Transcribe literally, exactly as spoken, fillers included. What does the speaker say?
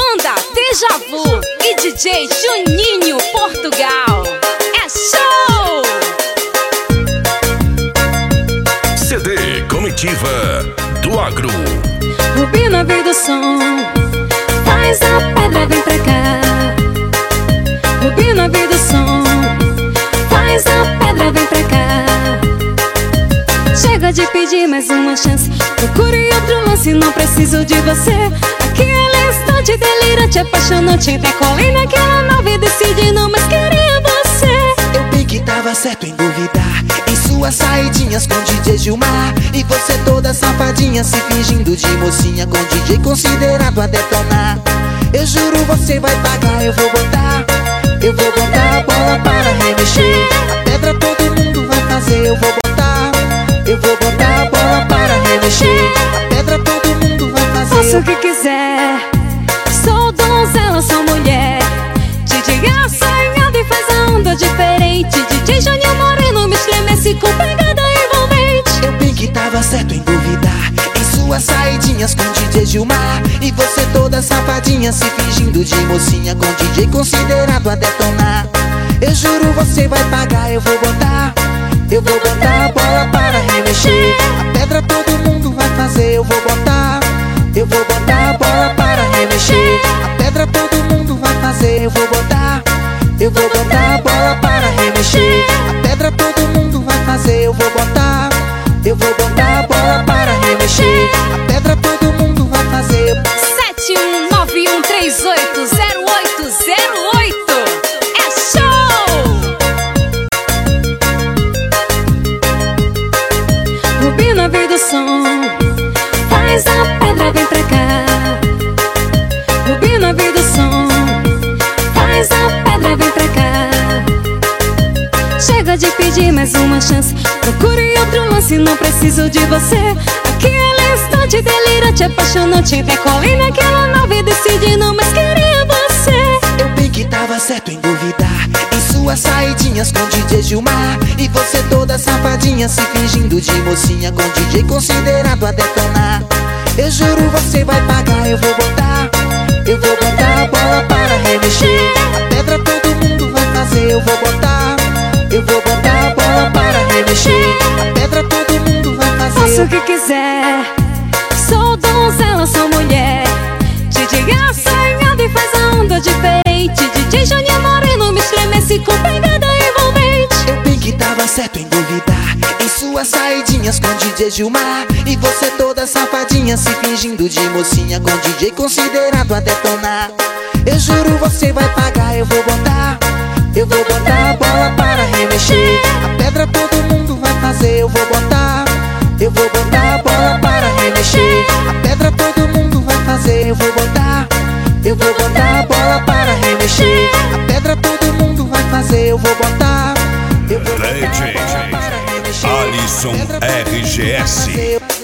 Banda Deja Vu e D J Juninho Portugal. É show! C D Comitiva do Agro. Rubina veio do som, faz a pedra, vem pra cá. Rubina veio do som, faz a pedra, vem pra cá. Chega de pedir mais uma chance, procure outro lance, não preciso de você. Aquele instante delirante, apaixonante, decolei naquela nave, decidi não mais querer você. Eu bem que tava certo em duvidar, em suas saidinhas com D J Gilmar. E você toda safadinha, se fingindo de mocinha, com D J considerado a detonar. Eu juro você vai pagar, eu vou botar, eu vou botar a bola para remexer. A pedra todo mundo vai fazer, eu vou botar, eu vou botar a bola para remexer. A pedra todo mundo vai fazer. Faça o que quiser, sou donzela, sou mulher. D J assanhado e faz a onda diferente. D J Juninho Moreno me estremece com pegada envolvente. Eu bem que tava certo em duvidar, em suas saidinhas com D J Gilmar. E você toda safadinha, se fingindo de mocinha, com D J considerado a detonar. Eu juro você vai pagar, eu vou botar, eu vou botar a bola para remexer. A pedra todo mundo vai fazer, eu vou botar, eu vou botar a bola para remexer. A pedra todo mundo vai fazer, eu vou botar, eu vou botar a bola para remexer. A pedra todo mundo vai fazer, eu vou botar, eu vou botar a bola para remexer. A pedra todo mundo vai fazer. sete um nove um três oito zero oito zero oito. É show! Rubina veio do som, faz a pedra, vem pra cá. Rubina veio do som, faz a pedra, vem pra cá. Chega de pedir mais uma chance, procure outro lance, não preciso de você. Aquele instante delirante, apaixonante, decolei naquela nave, decidi não mais querer você. Eu bem que tava certo em duvidar, em suas saidinhas com D J Gilmar. E você toda safadinha, se fingindo de mocinha, com D J considerado a detonar. Eu juro você vai pagar, eu vou botar, eu vou botar a bola para remexer. A pedra todo mundo vai fazer, eu vou botar, eu vou botar a bola para remexer. A pedra todo mundo vai fazer. Faça o que quiser, sou donzela, sou mulher. D J assanhado e faz a onda diferente. D J Juninho Moreno me estremece com pegada envolvente. Eu bem que tava certo em duvidar, em suas saidinhas com D J Gilmar. E você toda safadinha, se fingindo de mocinha, com D J considerado a detonar. Eu juro você vai pagar, eu vou botar, eu vou botar a bola para remexer. A pedra todo mundo vai fazer, eu vou botar, eu vou botar a bola para remexer. A pedra todo mundo vai fazer, eu vou botar, eu vou botar a bola para remexer. A pedra todo mundo vai fazer, eu vou botar, eu vou botar a bola para remexer. Alisson R G S.